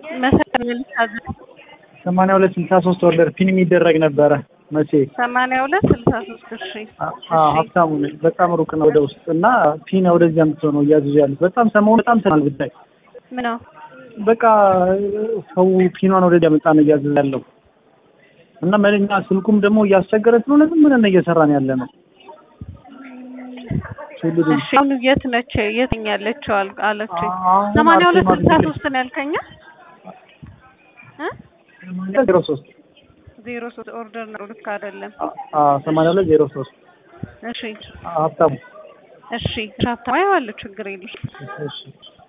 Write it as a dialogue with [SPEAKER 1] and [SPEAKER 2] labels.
[SPEAKER 1] መሰለኝ ታዘ
[SPEAKER 2] 8263 ኦርደር ፒን የሚደረግ ነበረ መቼ
[SPEAKER 1] 8263 እሺ
[SPEAKER 2] ሀብታሙ ነኝ በጣም ሩቅ ነው ወደ ውስጥ እና ፒን ወደዚህ አምጥተው ነው እያዘዙ ያሉት በጣም ሰሞኑን በጣም ሰማል ብታይ
[SPEAKER 1] ምን ነው
[SPEAKER 2] በቃ ሰው ፒኗን ወደዚህ አመጣ ነው እያዘዘ ያለው እና መልኛ ስልኩም ደግሞ እያስቸገረ ስለሆነ ዝም ብለን እየሰራን ያለ ነው
[SPEAKER 1] እሺ አሁን የት ነች የትኛለችው አለች 8263 ነው ያልከኛ 03 ኦርደር ነው ልክ አይደለም
[SPEAKER 2] 8203
[SPEAKER 1] እሺ
[SPEAKER 2] ሀብታሙ
[SPEAKER 1] እሺ ሀብታሙ አይዋል ችግር የለም
[SPEAKER 2] እሺ